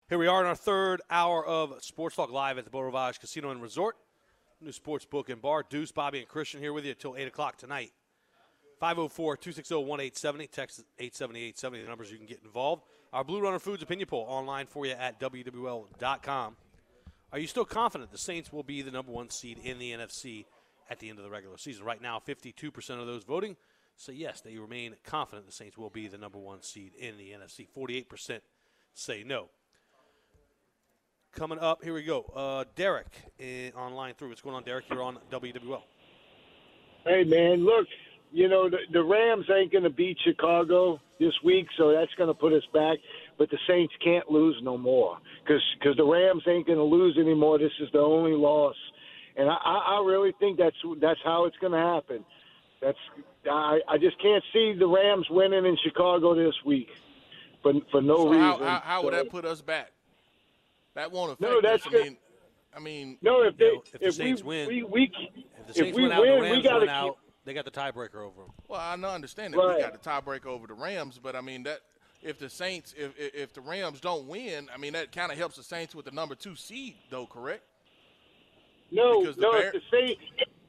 Here we are in our third hour of Sports Talk live at the Beau Rivage Casino and Resort. New sports book and bar. Deuce, Bobby, and Christian here with you until 8 o'clock tonight. 504-260-1870. Text 870-870. The numbers you can get involved. Our Blue Runner Foods opinion poll online for you at WWL.com. Are you still confident the Saints will be the number one seed in the NFC at the end of the regular season? Right now, 52% of those voting say yes, they remain confident the Saints will be the number one seed in the NFC. 48% say no. Coming up, here we go. Derek on line 3. What's going on, Derek? You're on WWL. Hey, man, look, you know, the Rams ain't going to beat Chicago this week, so that's going to put us back. But the Saints can't lose no more because the Rams ain't going to lose anymore. This is the only loss. And I really think that's how it's going to happen. I just can't see the Rams winning in Chicago this week for no reason. How would that put us back? That won't affect us. I mean, no. If the Saints win, if the Saints we win out, win, the Rams we got win out. They got the tiebreaker over them. Well, I understand that we got the tiebreaker over the Rams, but I mean that if the Saints, if the Rams don't win, I mean that kind of helps the Saints with the number 2 seed, though, correct? No. If the Saints,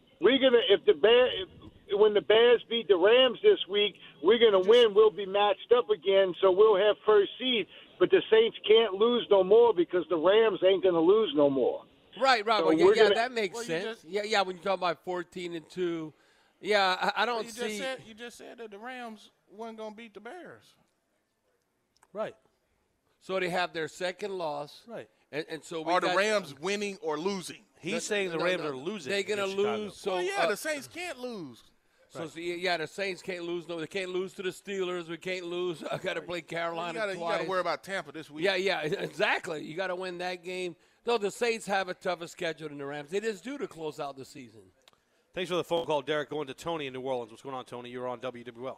when the Bears beat the Rams this week, we're gonna win. We'll be matched up again, so we'll have first seed. But the Saints can't lose no more because the Rams ain't going to lose no more. Right. So Well, that makes sense. When you talk about 14-2, I don't see. You just said that the Rams weren't going to beat the Bears. Right. So they have their second loss. Right. And so are the Rams winning or losing? He's saying the Rams are losing. They're going to lose. So the Saints can't lose. So, the Saints can't lose. No, they can't lose to the Steelers. We can't lose. I got to play Carolina twice. You got to worry about Tampa this week. Yeah, exactly. You got to win that game. Though the Saints have a tougher schedule than the Rams. They just do to close out the season. Thanks for the phone call, Derek. Going to Tony in New Orleans. What's going on, Tony? You're on WWL.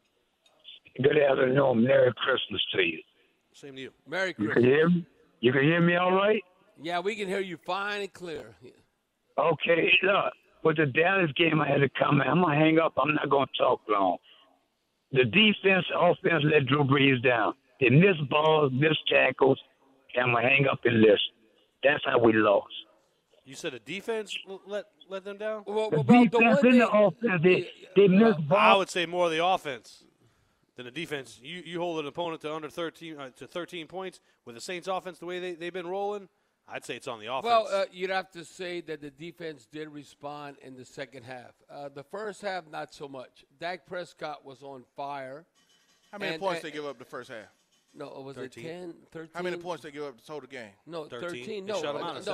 Good afternoon. Merry Christmas to you. Same to you. Merry Christmas. You can hear me? You can hear me all right? Yeah, we can hear you fine and clear. Yeah. Okay, look. With the Dallas game, I had to comment. I'm going to hang up. I'm not going to talk long. The offense let Drew Brees down. They missed balls, missed tackles, and I'm going to hang up and listen. That's how we lost. You said the defense let them down? Well, the defense and the offense, they missed balls. I would say more of the offense than the defense. You hold an opponent to under 13 points with the Saints offense the way they've been rolling. I'd say it's on the offense. Well, you'd have to say that the defense did respond in the second half. The first half, not so much. Dak Prescott was on fire. How many points they give up the first half? No, was 13. it 10, 13? How many points they give up the total game? No, 13. No,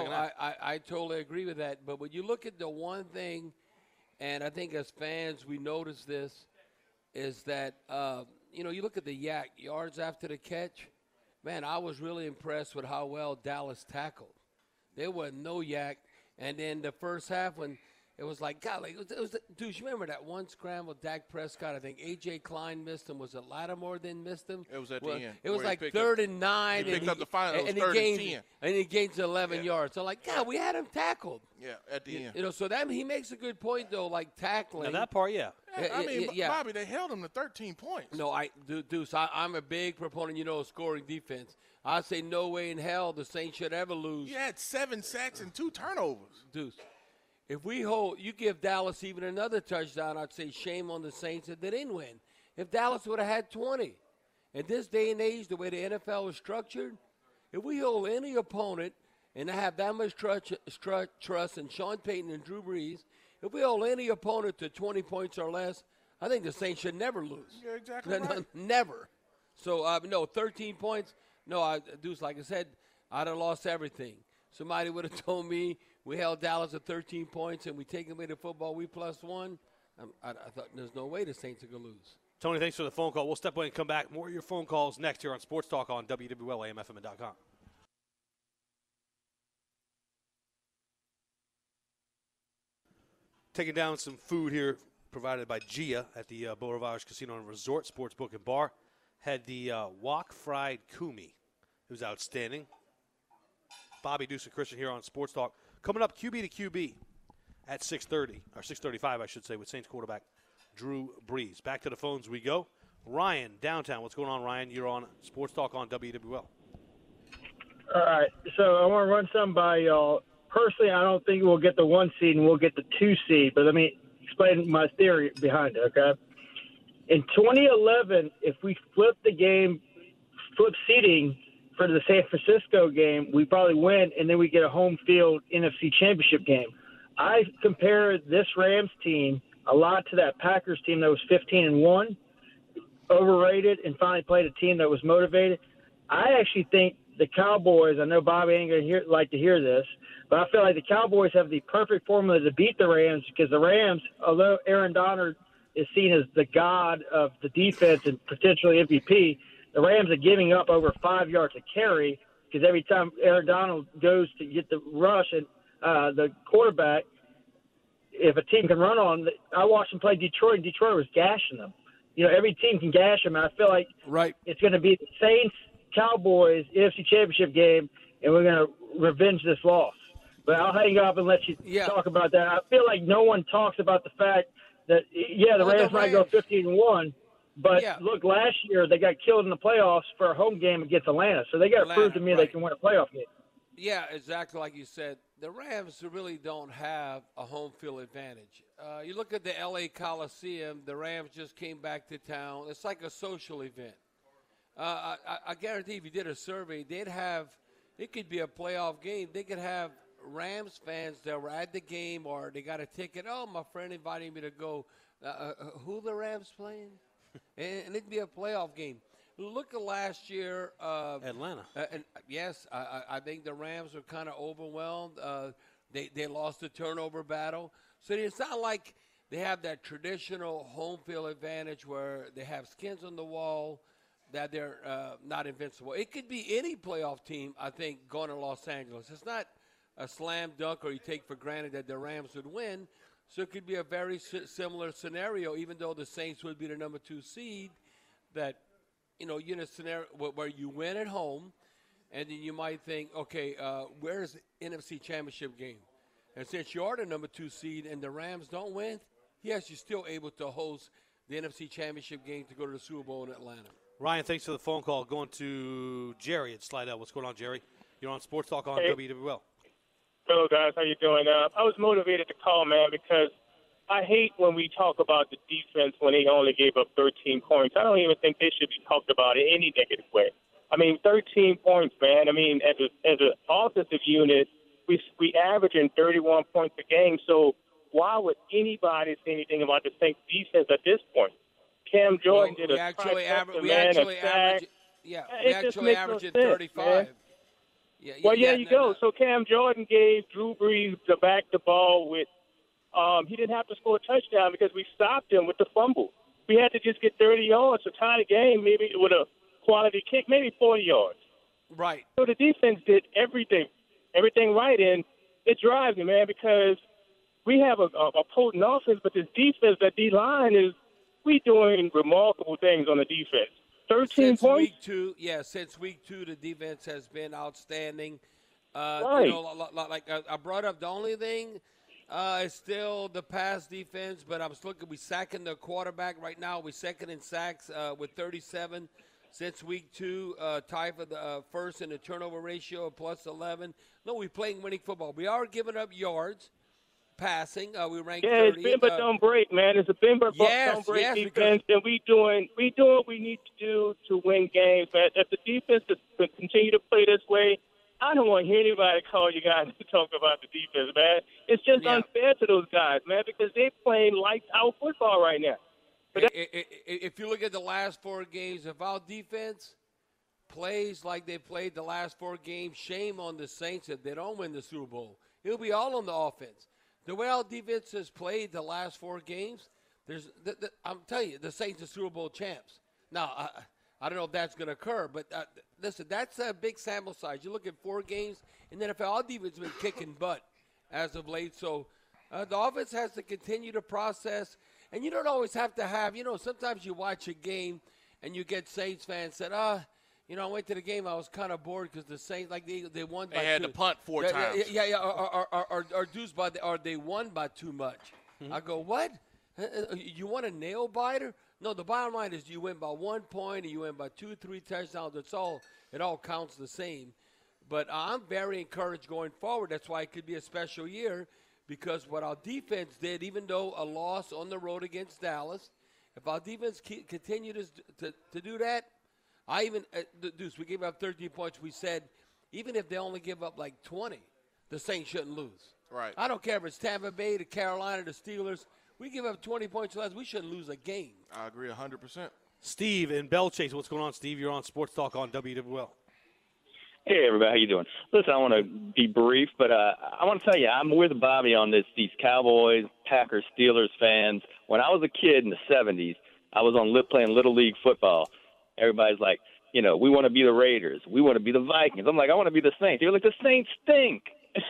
I totally agree with that. But when you look at the one thing, and I think as fans we notice this, is that, you look at the yak, yards after the catch. Man, I was really impressed with how well Dallas tackled. There was no yak. And then the first half when it was like, God, dude, you remember that one scramble, Dak Prescott, I think A.J. Klein missed him. Was it Lattimore then missed him? It was at the end. It was like 3rd and 9. He picked up the final. It was 3rd and 10. And he gains 11 yards. So, God, we had him tackled. Yeah, at the end. So that he makes a good point, though, like tackling. Now, that part, yeah. Bobby, they held him to 13 points. No, Deuce, I'm a big proponent, of scoring defense. I say no way in hell the Saints should ever lose. You had 7 sacks and 2 turnovers. Deuce, if you give Dallas even another touchdown, I'd say shame on the Saints that they didn't win. If Dallas would have had 20. In this day and age, the way the NFL is structured, if we hold any opponent and have that much trust in Sean Payton and Drew Brees, if we hold any opponent to 20 points or less, I think the Saints should never lose. You're exactly right. Never. So, 13 points. No, Deuce, like I said, I'd have lost everything. Somebody would have told me we held Dallas at 13 points and we take away the football, we +1. I thought there's no way the Saints are going to lose. Tony, thanks for the phone call. We'll step away and come back. More of your phone calls next here on Sports Talk on WWL-AM-FM.com. Taking down some food here provided by Gia at the Beau Rivage Casino and Resort, Sportsbook and Bar. Had the wok fried kumi. It was outstanding. Bobby, Deuce, and Christian here on Sports Talk. Coming up, QB to QB at 6:30, or 6:35, I should say, with Saints quarterback Drew Brees. Back to the phones we go. Ryan, downtown. What's going on, Ryan? You're on Sports Talk on WWL. All right. So I want to run something by y'all. Personally, I don't think we'll get the 1 seed and we'll get the 2 seed. But let me explain my theory behind it, okay? In 2011, if we flip seeding for the San Francisco game, we probably win, and then we get a home field NFC Championship game. I compare this Rams team a lot to that Packers team that was 15-1, overrated, and finally played a team that was motivated. I actually think the Cowboys, I know Bobby ain't going to like to hear this, but I feel like the Cowboys have the perfect formula to beat the Rams because the Rams, although Aaron Donald is seen as the god of the defense and potentially MVP, the Rams are giving up over 5 yards a carry because every time Aaron Donald goes to get the rush and the quarterback, if a team can run on, I watched them play Detroit, and Detroit was gashing them. You know, every team can gash them, and I feel like it's going to be the Saints, Cowboys, NFC Championship game, and we're going to revenge this loss. But I'll hang up and let you talk about that. I feel like no one talks about the fact that, the Rams might go 15-1, but look, last year they got killed in the playoffs for a home game against Atlanta, so they got to prove to me they can win a playoff game. Yeah, exactly like you said. The Rams really don't have a home field advantage. You look at the L.A. Coliseum, the Rams just came back to town. It's like a social event. I guarantee if you did a survey, it could be a playoff game. They could have Rams fans that were at the game or they got a ticket. Oh, my friend invited me to go. Who the Rams playing? and it'd be a playoff game. Look at last year. Atlanta. And yes, I think the Rams were kind of overwhelmed. They lost the turnover battle. So it's not like they have that traditional home field advantage where they have skins on the wall, that they're not invincible. It could be any playoff team, I think, going to Los Angeles. It's not a slam dunk or you take for granted that the Rams would win. So it could be a very similar scenario, even though the Saints would be the number 2 seed, that – you're in a scenario where you win at home, and then you might think, okay, where's the NFC Championship game? And since you are the number 2 seed and the Rams don't win, yes, you're still able to host the NFC Championship game to go to the Super Bowl in Atlanta. Ryan, thanks for the phone call. Going to Jerry at Slidell. What's going on, Jerry? You're on Sports Talk on WWL. Hello, guys. How you doing? I was motivated to call, man, because I hate when we talk about the defense when they only gave up 13 points. I don't even think they should be talked about in any negative way. I mean, 13 points, man. I mean, as an offensive unit, we averaging 31 points a game. So why would anybody say anything about the Saints defense at this point? Cam Jordan did a actually average averaging 35. You go. So Cam Jordan gave Drew Brees to back the ball with. He didn't have to score a touchdown because we stopped him with the fumble. We had to just get 30 yards to tie the game, maybe with a quality kick, maybe 40 yards. Right. So the defense did everything right, and it drives me, man, because we have a potent offense, but this defense, that D-line we doing remarkable things on the defense. 13 points. Since week 2, the defense has been outstanding. Right. Like I brought up, the only thing it's still the pass defense, but I was looking. We sacking the quarterback right now. We're second in sacks with 37 since week 2. Tied for the first in the turnover ratio of plus 11. No, we're playing winning football. We are giving up yards passing. We ranked 30th. It's bend but don't break, man. It's a bend but don't break defense, and we doing what we need to do to win games. Man, if the defense to continue to play this way, I don't want to hear anybody call you guys to talk about the defense, man. It's just unfair to those guys, man, because they're playing lights-out football right now. If you look at the last 4 games, if our defense plays like they played the last 4 games, shame on the Saints if they don't win the Super Bowl. It'll be all on the offense. The way our defense has played the last 4 games, I'm telling you, the Saints are Super Bowl champs. Now, I don't know if that's going to occur, but listen, that's a big sample size. You look at 4 games, and then our defense has been kicking butt as of late. So the offense has to continue to process, and you don't always have to have, sometimes you watch a game and you get Saints fans said, I went to the game, I was kind of bored because the Saints, like they won by 2. They had to punt 4 times. Or they won by too much. Mm-hmm. I go, what? You want a nail biter? No, the bottom line is you win by 1 point, or you win by 2, 3 touchdowns. It all counts the same. But I'm very encouraged going forward. That's why it could be a special year, because what our defense did, even though a loss on the road against Dallas, if our defense continue to do that, Deuce, we gave up 13 points. We said even if they only give up like 20, the Saints shouldn't lose. Right. I don't care if it's Tampa Bay, the Carolina, the Steelers. We give up 20 points less, we shouldn't lose a game. I agree 100%. Steve in Bell Chase, what's going on, Steve? You're on Sports Talk on WWL. Hey, everybody. How you doing? Listen, I want to be brief, but I want to tell you, I'm with Bobby on this. These Cowboys, Packers, Steelers fans. When I was a kid in the 70s, I was playing Little League football. Everybody's like, we want to be the Raiders. We want to be the Vikings. I'm like, I want to be the Saints. They're like, the Saints stink.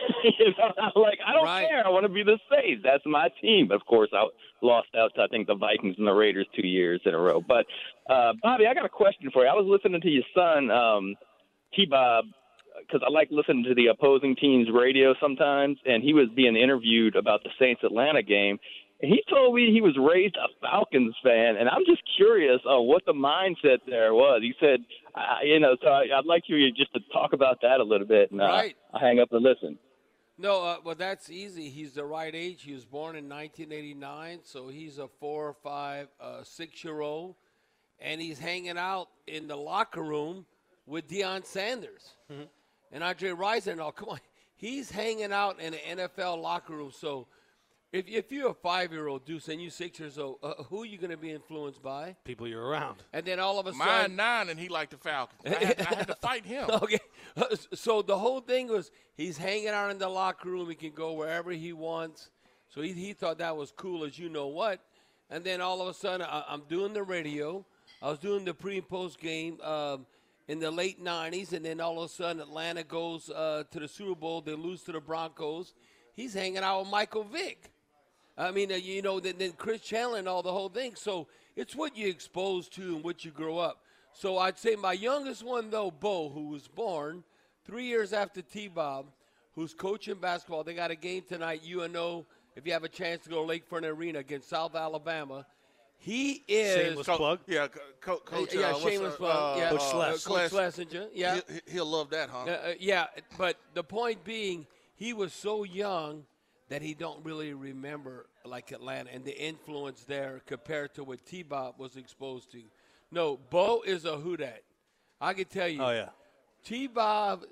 I'm like, I don't care. I want to be the Saints. That's my team. But, of course, I lost out to, I think, the Vikings and the Raiders 2 years in a row. But, Bobby, I got a question for you. I was listening to your son, T-Bob, because I like listening to the opposing team's radio sometimes, and he was being interviewed about the Saints-Atlanta game, and he told me he was raised a Falcons fan, and I'm just curious what the mindset there was. He said, so I'd like you just to talk about that a little bit, and I'll hang up and listen. No, well, that's easy. He's the right age. He was born in 1989, so he's a 4 or 5, 6-year-old, and he's hanging out in the locker room with Deion Sanders and Andre Rison. Oh, come on. He's hanging out in an NFL locker room. So if you're a 5-year-old, Deuce, and you're 6 years old, who are you going to be influenced by? People you're around. And then all of a sudden. Mine 9, and he liked the Falcons. I had to fight him. Okay. So the whole thing was he's hanging out in the locker room. He can go wherever he wants. So he thought that was cool as you know what. And then all of a sudden, I'm doing the radio. I was doing the pre- and post game in the late 90s, and then all of a sudden Atlanta goes to the Super Bowl. They lose to the Broncos. He's hanging out with Michael Vick. I mean, then Chris Chandler and all the whole thing. So it's what you expose to and what you grow up. So I'd say my youngest one, though, Bo, who was born 3 years after T-Bob, who's coaching basketball. They got a game tonight, UNO, if you have a chance to go to Lakefront Arena against South Alabama. He is shameless plug. Yeah, Coach. Shameless plug. Yeah, Coach Schlesinger. Yeah, he'll love that, huh? Yeah, but the point being, he was so young that he don't really remember like Atlanta and the influence there compared to what T-Bob was exposed to. No, Bo is a who dat. I can tell you. Oh yeah. T-Bob,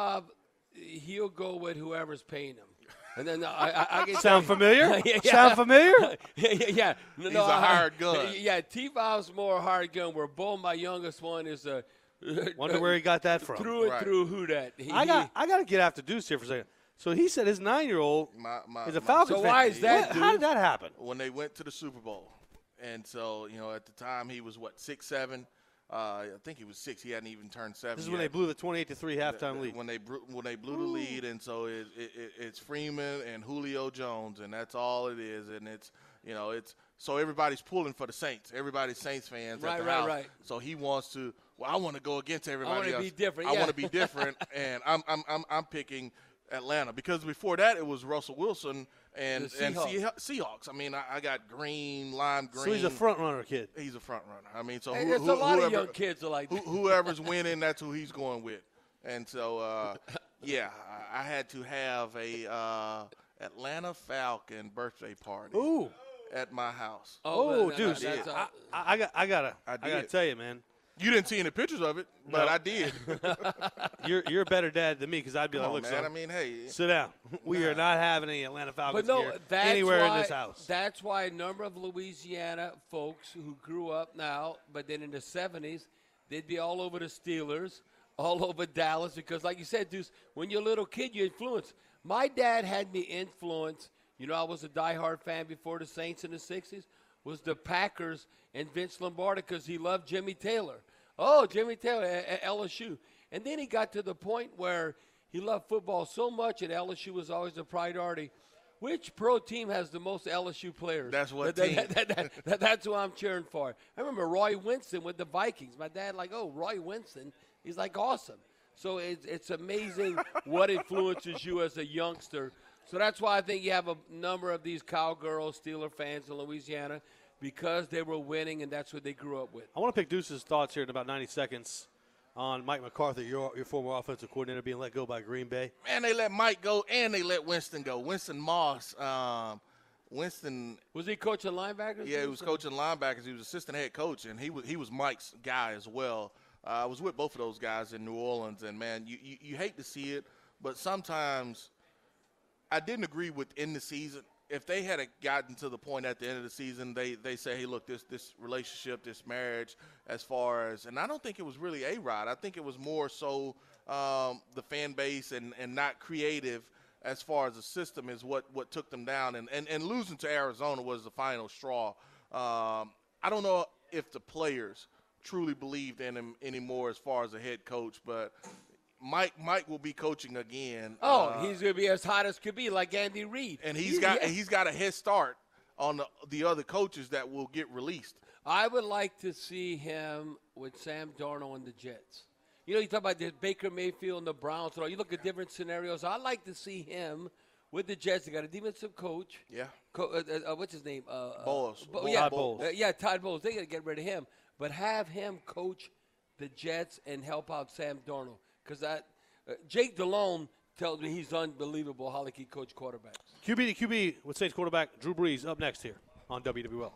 he'll go with whoever's paying him. And then I get sound familiar? Sound familiar? Yeah. He's a hired gun. Yeah, T-Bob's more hired gun. Where Bo, my youngest one, is a. Wonder where he got that from. Through and through, who dat? I got to get after Deuce here for a second. So he said his 9-year-old is a Falcons fan. So why is that? How did that happen? When they went to the Super Bowl, and so at the time he was 6, 7. I think he was 6. He hadn't even turned 7. This is when they blew the 28-3 halftime lead. When they blew the lead, and so it's Freeman and Julio Jones, and that's all it is. And it's so everybody's pulling for the Saints. Everybody's Saints fans at the house. Right. So he wants to. Well, I want to go against everybody else. I want to be different. I want to be different, and I'm picking Atlanta because before that it was Russell Wilson and Seahawks. I mean, I got lime green. So he's a front runner kid. He's a front runner. I mean, so there's a lot of young kids are like that. Whoever's winning, that's who he's going with. And so, I had to have a Atlanta Falcon birthday party at my house. Oh, dude, I gotta tell you, man. You didn't see any pictures of it, but I did. You're a better dad than me because I'd be like, look, man, son, I mean, hey, sit down. We are not having any Atlanta Falcons gear anywhere in this house. That's why a number of Louisiana folks who grew up now, but then in the 70s, they'd be all over the Steelers, all over Dallas, because like you said, Deuce, when you're a little kid, you influence. My dad had me influenced. I was a diehard fan before the Saints in the 60s. Was the Packers and Vince Lombardi because he loved Jimmy Taylor. Oh, Jimmy Taylor at LSU. And then he got to the point where he loved football so much, and LSU was always a priority. Which pro team has the most LSU players? That's what team. That's who I'm cheering for. I remember Roy Winston with the Vikings. My dad Roy Winston. He's like awesome. So it's amazing what influences you as a youngster. So that's why I think you have a number of these Cowgirls, Steeler fans in Louisiana because they were winning and that's what they grew up with. I want to pick Deuce's thoughts here in about 90 seconds on Mike McCarthy, your former offensive coordinator, being let go by Green Bay? Man, they let Mike go and they let Winston go. Winston Moss. Winston. Was he coaching linebackers? Yeah, he was coaching linebackers. He was assistant head coach, and he was Mike's guy as well. I was with both of those guys in New Orleans, and, man, you hate to see it, but sometimes I didn't agree with in the season. If they had gotten to the point at the end of the season, they say, hey, look, this relationship, this marriage, as far as – and I don't think it was really A-Rod. I think it was more so the fan base and not creative as far as the system is what took them down. And losing to Arizona was the final straw. I don't know if the players truly believed in him anymore as far as a head coach, but – Mike will be coaching again. He's going to be as hot as could be, like Andy Reid. And he's got a head start on the other coaches that will get released. I would like to see him with Sam Darnold and the Jets. You know, you talk about the Baker Mayfield and the Browns. You look at different scenarios. I'd like to see him with the Jets. They got a defensive coach. Yeah. What's his name? Bowles. Todd Bowles. Todd Bowles. They got to get rid of him. But have him coach the Jets and help out Sam Darnold. Because Jake Delhomme tells me he's unbelievable how he coach quarterbacks. QB to QB with Saints quarterback Drew Brees up next here on WWL.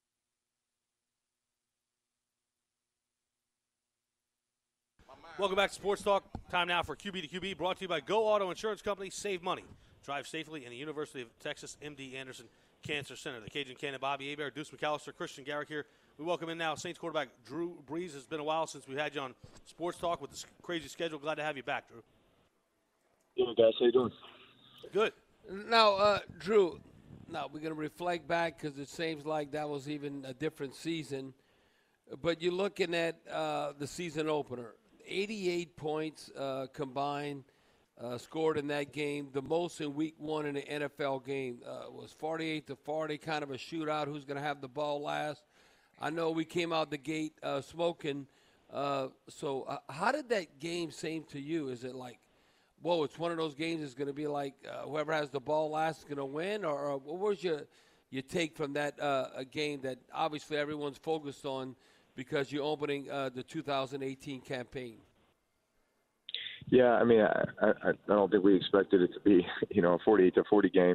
Welcome back to Sports Talk. Time now for QB to QB, brought to you by Go Auto Insurance Company. Save money. Drive safely in the University of Texas MD Anderson Cancer Center. The Cajun Cannon, Bobby Hebert, Deuce McAllister, Christian Garrick here. We welcome in now Saints quarterback Drew Brees. It's been a while since we had you on Sports Talk with this crazy schedule. Glad to have you back, Drew. Yeah, guys, how you doing? Good. Now, Drew, we're going to reflect back because it seems like that was even a different season. But you're looking at the season opener. 88 points combined scored in that game. The most in week one in the NFL game was 48-40, kind of a shootout. Who's going to have the ball last? I know we came out the gate smoking. So how did that game seem to you? Is it like, whoa, it's one of those games that's going to be like whoever has the ball last is going to win? Or what was your take from that game that obviously everyone's focused on because you're opening the 2018 campaign? Yeah, I mean, I don't think we expected it to be, a 48-40 game.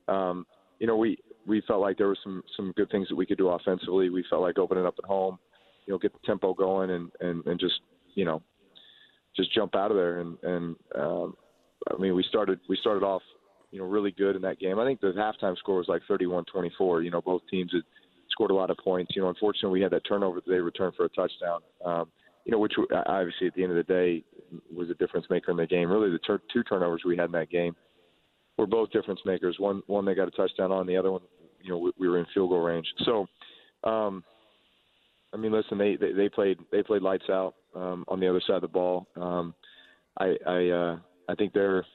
We felt like there were some good things that we could do offensively. We felt like opening up at home, get the tempo going and just, just jump out of there. And I mean, we started off, really good in that game. I think the halftime score was like 31-24. Both teams had scored a lot of points. Unfortunately, we had that turnover that they returned for a touchdown, which obviously at the end of the day was a difference maker in the game. Really, the two turnovers we had in that game were both difference makers. One they got a touchdown on, the other one, we were in field goal range. So, I mean, listen, they played lights out on the other side of the ball. I think they're,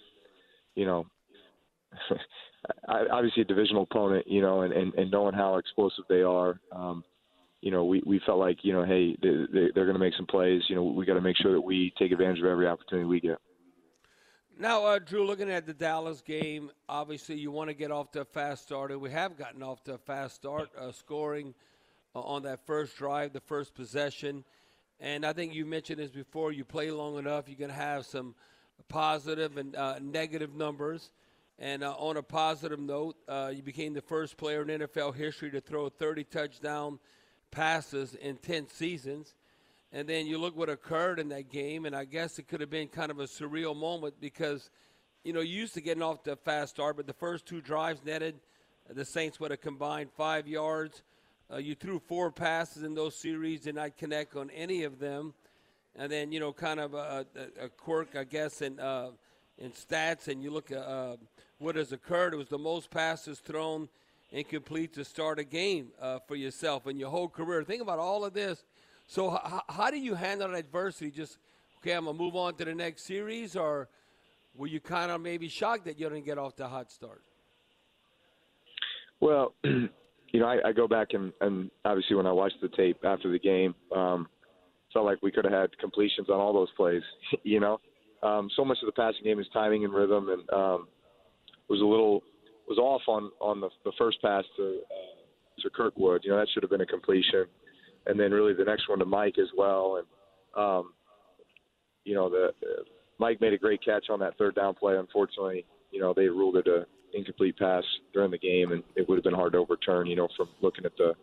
obviously a divisional opponent, and knowing how explosive they are. We felt like, hey, they're going to make some plays. We got to make sure that we take advantage of every opportunity we get. Now, Drew, looking at the Dallas game, obviously you want to get off to a fast start, and we have gotten off to a fast start, scoring on that first drive, the first possession. And I think you mentioned this before, you play long enough, you're going to have some positive and negative numbers. And on a positive note, you became the first player in NFL history to throw 30 touchdown passes in 10 seasons. And then you look what occurred in that game, and I guess it could have been kind of a surreal moment because, you used to getting off to a fast start, but the first two drives netted the Saints with a combined 5 yards. You threw 4 passes in those series, did not connect on any of them. And then, kind of a quirk, I guess, in stats, and you look at what has occurred. It was the most passes thrown incomplete to start a game for yourself in your whole career. Think about all of this. So how do you handle adversity? Just, okay, I'm going to move on to the next series, or were you kind of maybe shocked that you didn't get off to a hot start? Well, I go back and obviously when I watched the tape after the game, felt like we could have had completions on all those plays, So much of the passing game is timing and rhythm, and was off on the first pass to Kirkwood. That should have been a completion. And then really the next one to Mike as well. And, Mike made a great catch on that third down play. Unfortunately, they ruled it a incomplete pass during the game, and it would have been hard to overturn, from looking at the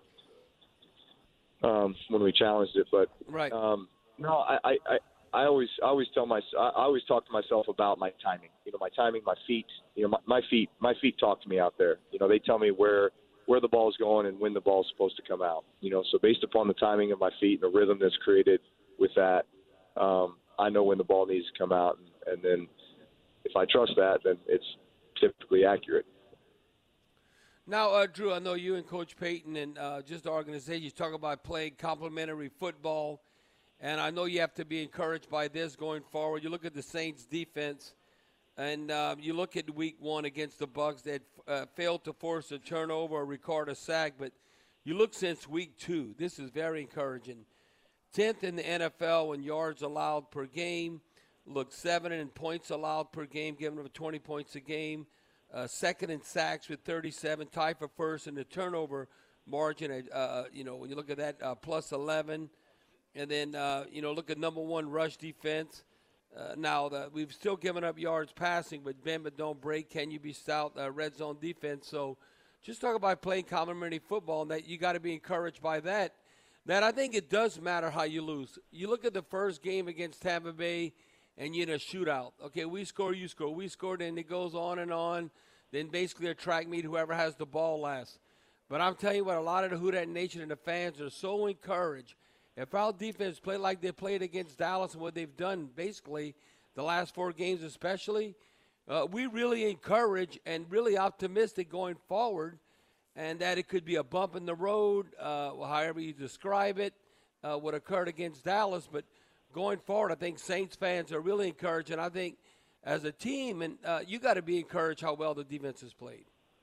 when we challenged it. But right. No, I always talk to myself about my timing. My timing, my feet. My feet talk to me out there. They tell me where the ball is going and when the ball is supposed to come out. So based upon the timing of my feet and the rhythm that's created with that, I know when the ball needs to come out, and then if I trust that, then it's typically accurate. Now, Drew, I know you and Coach Payton and just the organization, you talk about playing complementary football, and I know you have to be encouraged by this going forward. You look at the Saints' defense, and you look at Week 1 against the Bucs. They had failed to force a turnover or record a sack, but you look since Week 2. This is very encouraging. 10th in the NFL in yards allowed per game. Look, 7th in points allowed per game, giving them 20 points a game. Second in sacks with 37, tied for first in the turnover margin. When you look at that, plus 11. And then, look at number 1 rush defense. We've still given up yards passing, but bend but don't break. Can you be stout? Red zone defense. So just talk about playing complementary football, and that you got to be encouraged by that. That I think it does matter how you lose. You look at the first game against Tampa Bay, and you're in a shootout. Okay, we score, you score. We scored, and it goes on and on. Then basically a track meet, whoever has the ball last. But I'm telling you what, a lot of the Who Dat Nation and the fans are so encouraged. If our defense play like they played against Dallas and what they've done basically the last 4 games especially, we really encourage and really optimistic going forward, and that it could be a bump in the road, however you describe it, what occurred against Dallas. But going forward, I think Saints fans are really encouraged, and I think as a team, and you got to be encouraged how well the defense has played.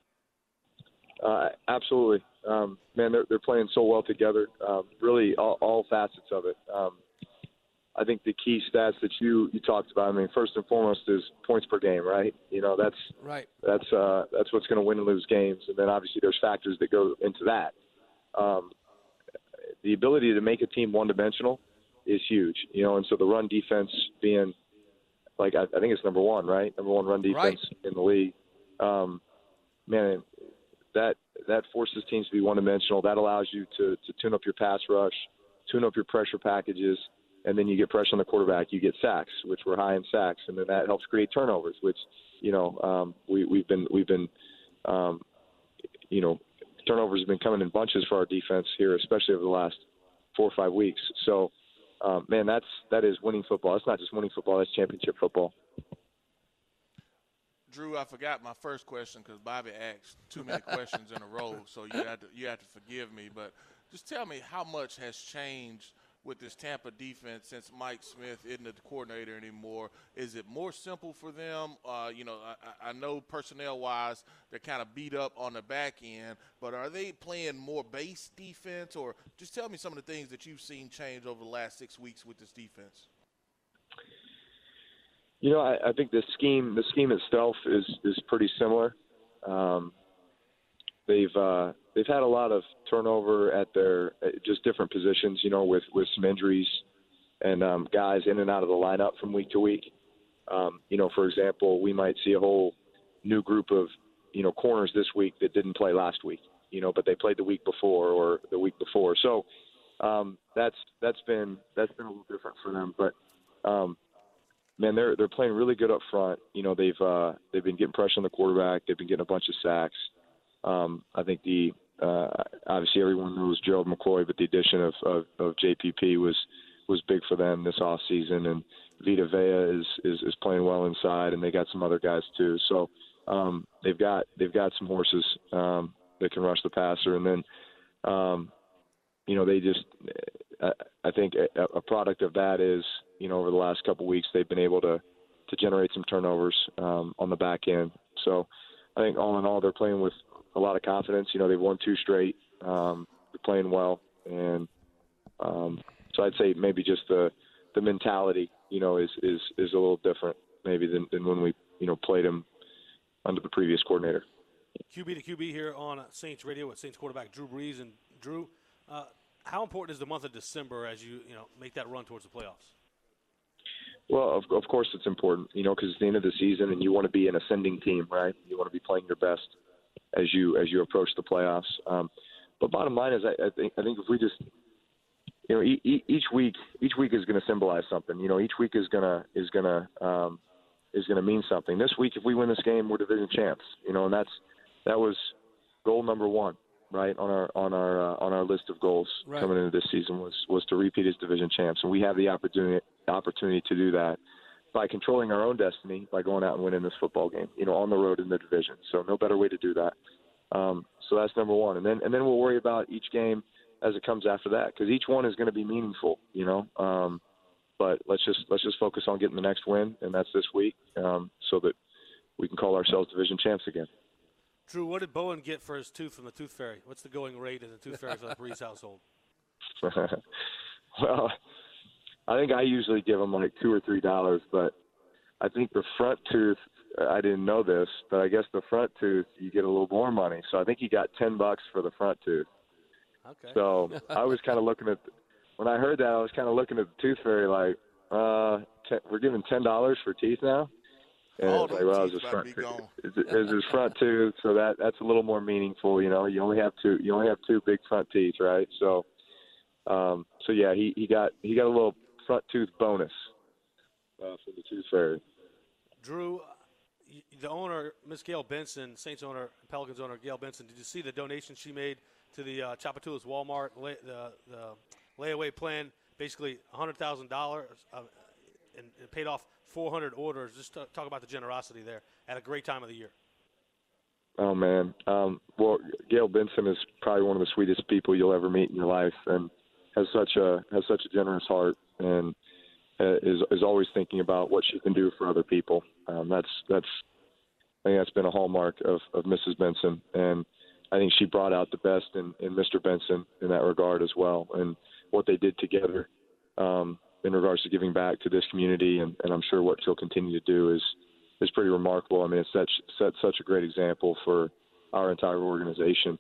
Absolutely. Man, they're playing so well together, really all facets of it. I think the key stats that you talked about, first and foremost is points per game, right? That's right. That's what's going to win and lose games. And then obviously there's factors that go into that. The ability to make a team one-dimensional is huge, and so the run defense being, like, I think it's number 1, right? Number 1 run defense in the league. Man, that forces teams to be one-dimensional. That allows you to tune up your pass rush, tune up your pressure packages, and then you get pressure on the quarterback. You get sacks, which we're high in sacks, and then that helps create turnovers, which we've been turnovers have been coming in bunches for our defense here, especially over the last 4 or 5 weeks. So, man, that is winning football. It's not just winning football; that's championship football. Drew, I forgot my first question because Bobby asked too many questions in a row, so you have to forgive me. But just tell me how much has changed with this Tampa defense since Mike Smith isn't the coordinator anymore. Is it more simple for them? I know personnel-wise they're kind of beat up on the back end, but are they playing more base defense? Or just tell me some of the things that you've seen change over the last 6 weeks with this defense. I think the scheme itself is pretty similar. They've had a lot of turnover at their just different positions, with some injuries and guys in and out of the lineup from week to week. For example, we might see a whole new group of corners this week that didn't play last week, but they played the week before or the week before. So that's been a little different for them, but. Man, they're playing really good up front. They've been getting pressure on the quarterback. They've been getting a bunch of sacks. I think obviously everyone knows Gerald McCoy, but the addition of JPP was big for them this offseason. And Vita Vea is playing well inside, and they got some other guys too. So they've got some horses that can rush the passer, and then they just I think a product of that is. Over the last couple of weeks, they've been able to generate some turnovers on the back end. So I think all in all, they're playing with a lot of confidence. They've won 2 straight. They're playing well. And so I'd say maybe just the mentality, is a little different maybe than when we, played them under the previous coordinator. QB to QB here on Saints Radio with Saints quarterback Drew Brees. And Drew, how important is the month of December as you make that run towards the playoffs? Well, of course it's important, because it's the end of the season and you want to be an ascending team, right? You want to be playing your best as you approach the playoffs. But bottom line is, I think if we just, each week is going to symbolize something. Each week is going to mean something. This week, if we win this game, we're division champs. And that was goal number one, right, on our list of goals coming into this season was to repeat as division champs, and we have the opportunity to do that by controlling our own destiny by going out and winning this football game, on the road in the division. So no better way to do that. So that's number one, and then we'll worry about each game as it comes after that, because each one is going to be meaningful, But let's just focus on getting the next win, and that's this week, so that we can call ourselves division champs again. Drew, what did Bowen get for his tooth from the Tooth Fairy? What's the going rate in the Tooth Fairy for the Breeze household? Well, I think I usually give him like $2 or $3, but I think the front tooth, I didn't know this, but I guess the front tooth, you get a little more money. So I think he got $10 for the front tooth. Okay. So I was kind of looking at, when I heard that, I was kind of looking at the Tooth Fairy like, we're giving $10 for teeth now? And it's like, well, it's his front tooth, so that's a little more meaningful. You only have two big front teeth, right? So yeah, he got a little front tooth bonus for the Tooth Fairy. Drew, the owner, Miss Gail Benson, Saints owner, Pelicans owner Gail Benson, did you see the donation she made to the Tchoupitoulas Walmart the layaway plan? Basically $100,000 and it paid off 400 orders. Just talk about the generosity there at a great time of the year. Oh, man. Well, Gail Benson is probably one of the sweetest people you'll ever meet in your life, and has such a generous heart, and is always thinking about what she can do for other people. I think that's been a hallmark of Mrs. Benson, and I think she brought out the best in Mr. Benson in that regard as well, and what they did together in regards to giving back to this community, and I'm sure what she'll continue to do is pretty remarkable. I mean, it's set such a great example for our entire organization.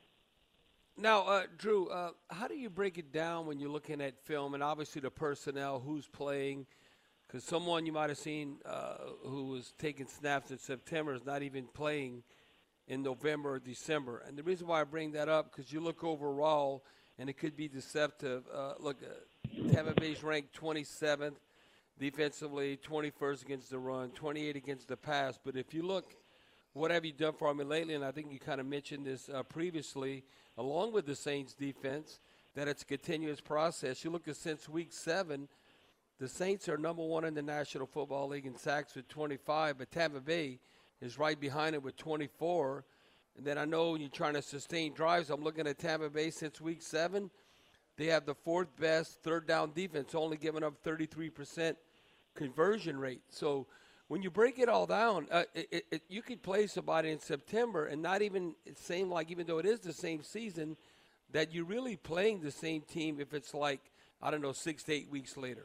Now, Drew, how do you break it down when you're looking at film, and obviously the personnel, who's playing? Because someone you might have seen who was taking snaps in September is not even playing in November or December. And the reason why I bring that up, because you look overall, and it could be deceptive. Tampa Bay's ranked 27th defensively, 21st against the run, 28 against the pass. But if you look, what have you done for me lately? And I think you kind of mentioned this previously, along with the Saints defense, that it's a continuous process. You look at since week 7, the Saints are number 1 in the National Football League in sacks with 25, but Tampa Bay is right behind it with 24. And then I know you're trying to sustain drives. I'm looking at Tampa Bay since week 7. They have the 4th best third down defense, only giving up 33% conversion rate. So when you break it all down, you could play somebody in September and not even it seem like, even though it is the same season, that you're really playing the same team if it's like, I don't know, 6 to 8 weeks later.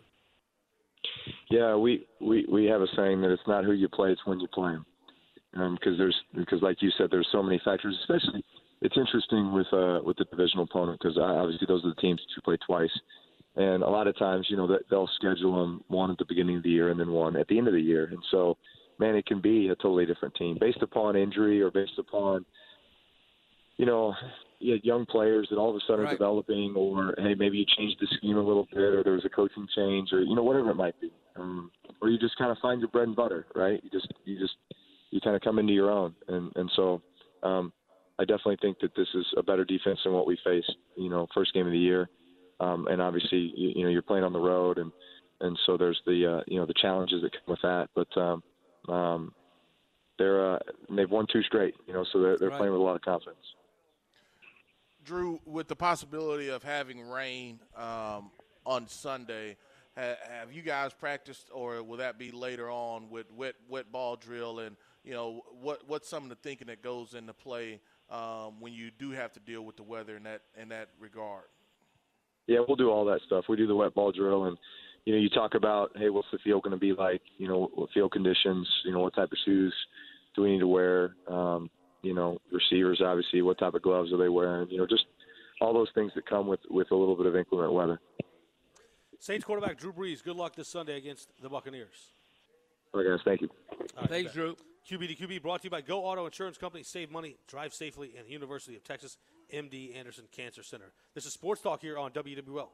Yeah, we have a saying that it's not who you play, it's when you play them. Because like you said, there's so many factors. Especially, it's interesting with the divisional opponent, because obviously those are the teams that you play twice, and a lot of times they'll schedule them one at the beginning of the year and then one at the end of the year, and so man, it can be a totally different team based upon injury or based upon young players that all of a sudden are developing, or hey, maybe you changed the scheme a little bit, or there was a coaching change, or whatever it might be, or you just kind of find your bread and butter, right? You kind of come into your own, and so I definitely think that this is a better defense than what we faced, first game of the year, and obviously you're playing on the road, and so there's the challenges that come with that, but they've won 2 straight, so they're playing with a lot of confidence. Drew, with the possibility of having rain on Sunday, have you guys practiced, or will that be later on with wet ball drill, and what's some of the thinking that goes into play when you do have to deal with the weather in that regard? Yeah, we'll do all that stuff. We do the wet ball drill, and you talk about, hey, what's the field going to be like? What field conditions? What type of shoes do we need to wear? Receivers, obviously, what type of gloves are they wearing? Just all those things that come with a little bit of inclement weather. Saints quarterback Drew Brees, good luck this Sunday against the Buccaneers. All right, guys. Thank you. All right, Thanks, Drew. QB to QB brought to you by Go Auto Insurance Company. Save money, drive safely, and University of Texas MD Anderson Cancer Center. This is Sports Talk here on WWL.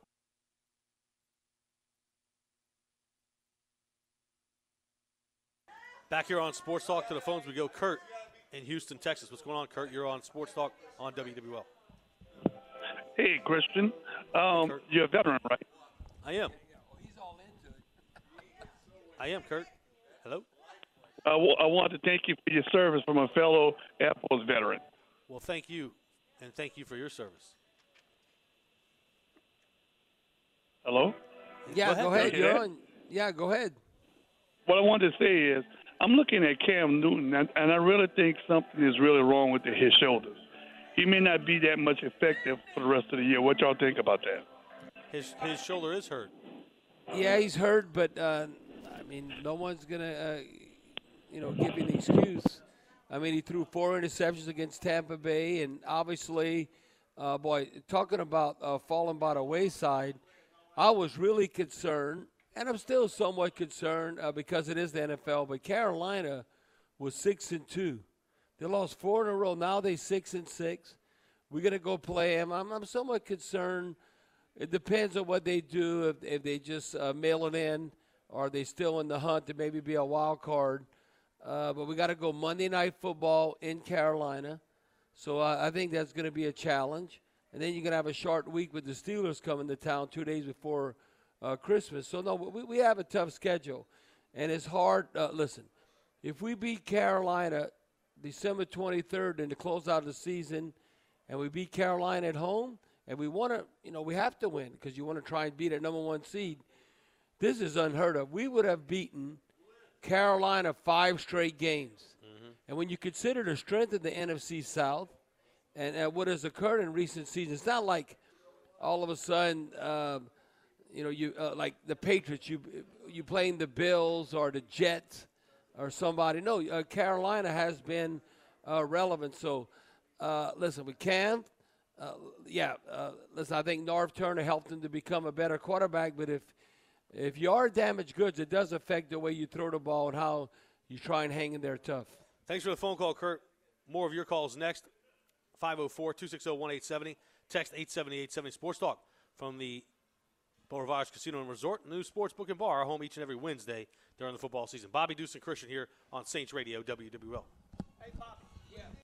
Back here on Sports Talk, to the phones we go. Kurt in Houston, Texas. What's going on, Kurt? You're on Sports Talk on WWL. Hey, Christian. You're a veteran, right? I am. I am, Kurt. Hello? I want to thank you for your service from a fellow Air Force veteran. Well, thank you, and thank you for your service. Hello? Yeah, go ahead. Hey, You're Dad. on. Yeah, go ahead. What I wanted to say is I'm looking at Cam Newton, and I really think something is really wrong with his shoulders. He may not be that much effective for the rest of the year. What y'all think about that? His shoulder is hurt. Yeah, he's hurt, but I mean, no one's gonna, give you an excuse. I mean, he threw 4 interceptions against Tampa Bay, and obviously, talking about falling by the wayside, I was really concerned, and I'm still somewhat concerned because it is the NFL. But Carolina was 6-2. They lost 4 in a row. Now they 6-6. We're gonna go play them. I'm somewhat concerned. It depends on what they do. If they just mail it in, or are they still in the hunt to maybe be a wild card. But we got to go Monday Night Football in Carolina. So I think that's going to be a challenge. And then you're going to have a short week with the Steelers coming to town 2 days before Christmas. So, no, we have a tough schedule. And it's hard. Listen, if we beat Carolina December 23rd and to close out the season, and we beat Carolina at home, and we want to, we have to win because you want to try and beat a number 1 seed. This is unheard of. We would have beaten Carolina 5 straight games. Mm-hmm. And when you consider the strength of the NFC South and what has occurred in recent seasons, it's not like all of a sudden, like the Patriots, you playing the Bills or the Jets or somebody. No, Carolina has been relevant. So, listen, we can. Listen, I think Norv Turner helped him to become a better quarterback, but if you are damaged goods, it does affect the way you throw the ball and how you try and hang in there tough. Thanks for the phone call, Kurt. More of your calls next. 504-260-1870. Text 870-870. Sports Talk from the Beau Rivage Casino and Resort. New sports book and bar, our home each and every Wednesday during the football season. Bobby Deuce and Christian here on Saints Radio, WWL. Hey, Bobby. Yeah.